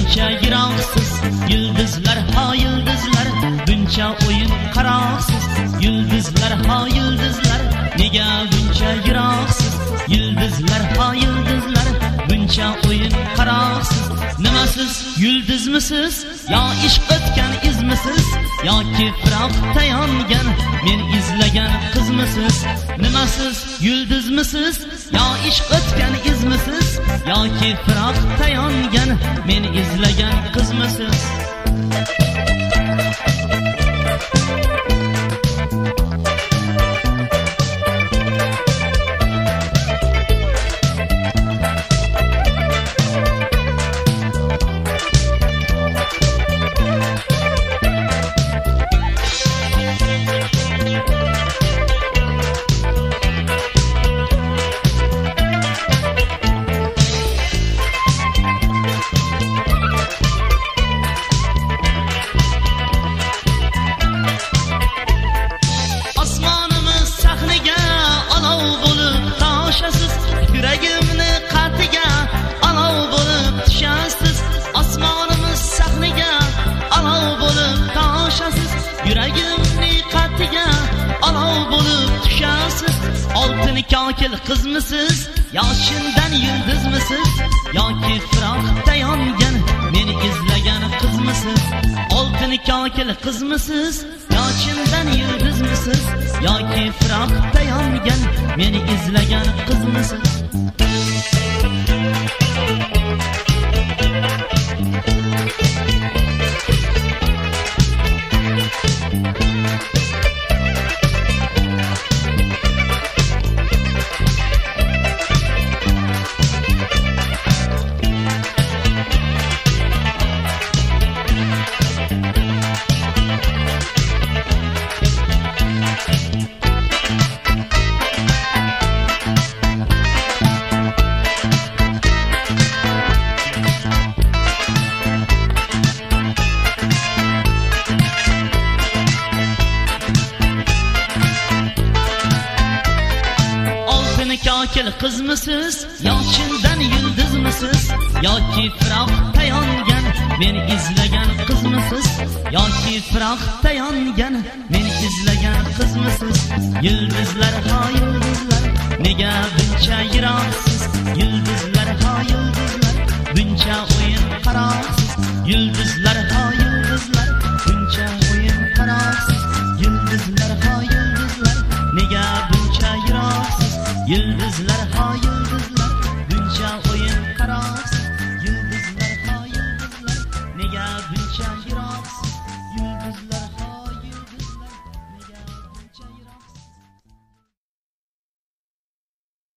buncha yiroqsiz, yulduzlar ha yulduzlar, buncha o'yin qaroqsiz, yulduzlar ha yulduzlar, nega buncha yiroqsiz, yulduzlar ha yulduzlar, buncha o'yin qaroqsiz. Nima siz yulduzmisiz, yo ishq o'tgan izmisiz, yoki firoqda yongan men izlagan qizmisiz? Nima siz yulduzmisiz, yo ishq o'tgan izmisiz, yoki firoqda yongan men izlagan qizmisiz? Yuragimni qatiga olov bo'lib tushasiz, osmonimiz sahniga olov bo'lib toshasiz, yuragimni qatiga olov bo'lib tushasiz. Oltin kokil qizmisiz, yo chindan yulduzmisiz, yoki firoqda yongan meni izlagan qizmisiz? Oltin kokil qizmisiz, yo chindan yulduzmisiz, yoki firoqda yongan meni izlagan qizmisiz? Kokil qizmisiz, yo chindan yulduzmisiz, yoki firoqda yongan meni izlagan qizmisiz? Yoki firoqda yongan meni izlagan qizmisiz? Yulduzlar ha yulduzlar, nega buncha yiroqsiz, yulduzlar ha yulduzlar, buncha o'yin qaroqsiz, yulduz